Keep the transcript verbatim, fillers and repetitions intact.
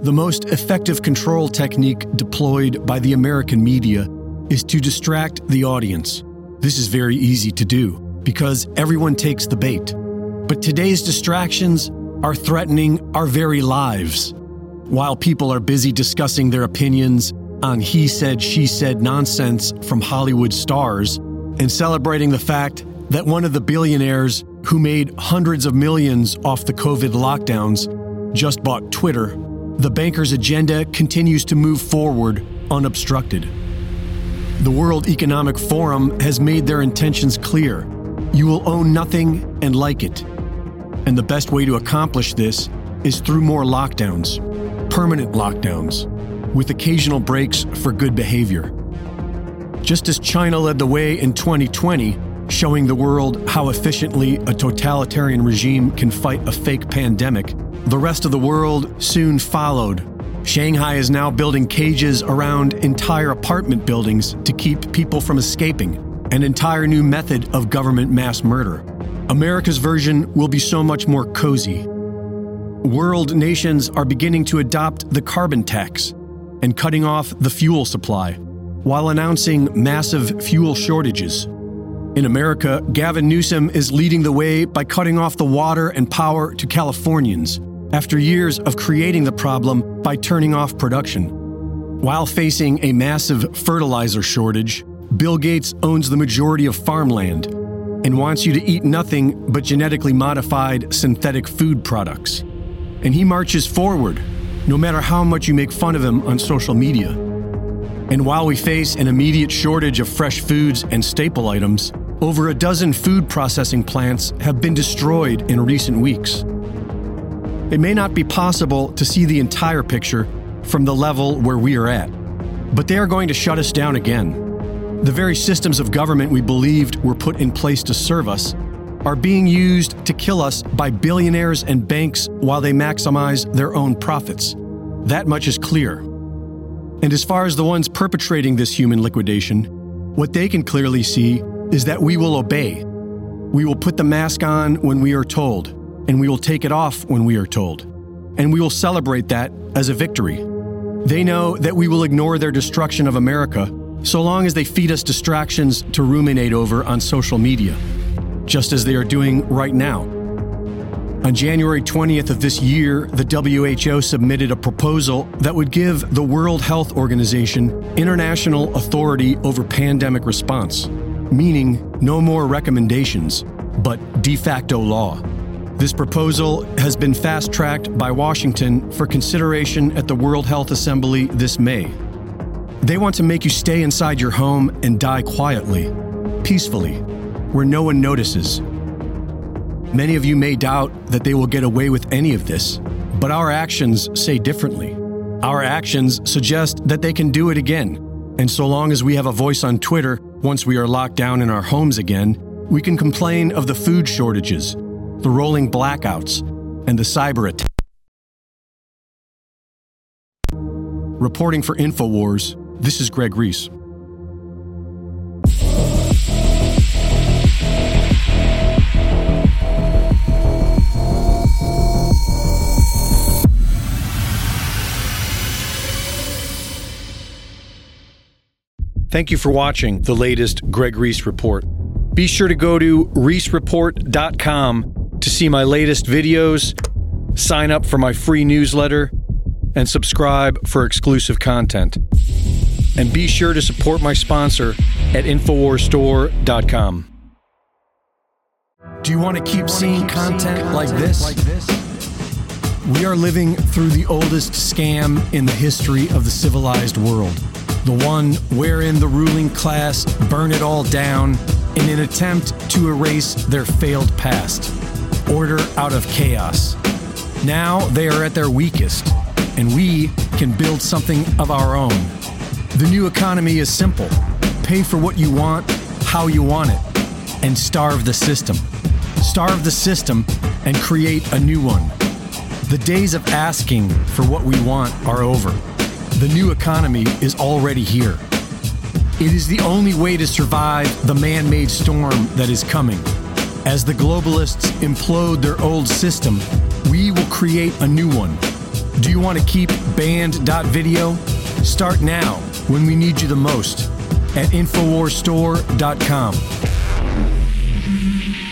The most effective control technique deployed by the American media is to distract the audience. This is very easy to do because everyone takes the bait. But today's distractions are threatening our very lives. While people are busy discussing their opinions on he said, she said nonsense from Hollywood stars and celebrating the fact that one of the billionaires who made hundreds of millions off the COVID lockdowns just bought Twitter, the banker's agenda continues to move forward unobstructed. The World Economic Forum has made their intentions clear. You will own nothing and like it. And the best way to accomplish this is through more lockdowns, permanent lockdowns, with occasional breaks for good behavior. Just as China led the way in twenty twenty, showing the world how efficiently a totalitarian regime can fight a fake pandemic, the rest of the world soon followed. Shanghai is now building cages around entire apartment buildings to keep people from escaping, an entire new method of government mass murder. America's version will be so much more cozy. World nations are beginning to adopt the carbon tax and cutting off the fuel supply, while announcing massive fuel shortages. In America, Gavin Newsom is leading the way by cutting off the water and power to Californians after years of creating the problem by turning off production. While facing a massive fertilizer shortage, Bill Gates owns the majority of farmland and wants you to eat nothing but genetically modified synthetic food products. And he marches forward, no matter how much you make fun of him on social media. And while we face an immediate shortage of fresh foods and staple items, over a dozen food processing plants have been destroyed in recent weeks. It may not be possible to see the entire picture from the level where we are at, but they are going to shut us down again. The very systems of government we believed were put in place to serve us are being used to kill us by billionaires and banks while they maximize their own profits. That much is clear. And as far as the ones perpetrating this human liquidation, what they can clearly see is that we will obey. We will put the mask on when we are told, and we will take it off when we are told. And we will celebrate that as a victory. They know that we will ignore their destruction of America so long as they feed us distractions to ruminate over on social media, just as they are doing right now. On January twentieth of this year, the W H O submitted a proposal that would give the World Health Organization international authority over pandemic response, meaning no more recommendations, but de facto law. This proposal has been fast-tracked by Washington for consideration at the World Health Assembly this May. They want to make you stay inside your home and die quietly, peacefully, where no one notices. Many of you may doubt that they will get away with any of this, but our actions say differently. Our actions suggest that they can do it again, and so long as we have a voice on Twitter, once we are locked down in our homes again, we can complain of the food shortages, the rolling blackouts, and the cyber attacks. Reporting for InfoWars, this is Greg Reese. Thank you for watching the latest Greg Reese Report. Be sure to go to reese report dot com to see my latest videos, sign up for my free newsletter, and subscribe for exclusive content. And be sure to support my sponsor at infowars store dot com. Do you want to keep seeing content like this? We are living through the oldest scam in the history of the civilized world. The one wherein the ruling class burn it all down in an attempt to erase their failed past. Order out of chaos. Now they are at their weakest, and we can build something of our own. The new economy is simple. Pay for what you want, how you want it, and starve the system. Starve the system and create a new one. The days of asking for what we want are over. The new economy is already here. It is the only way to survive the man-made storm that is coming. As the globalists implode their old system, we will create a new one. Do you want to keep band.video? Start now when we need you the most at infowars store dot com.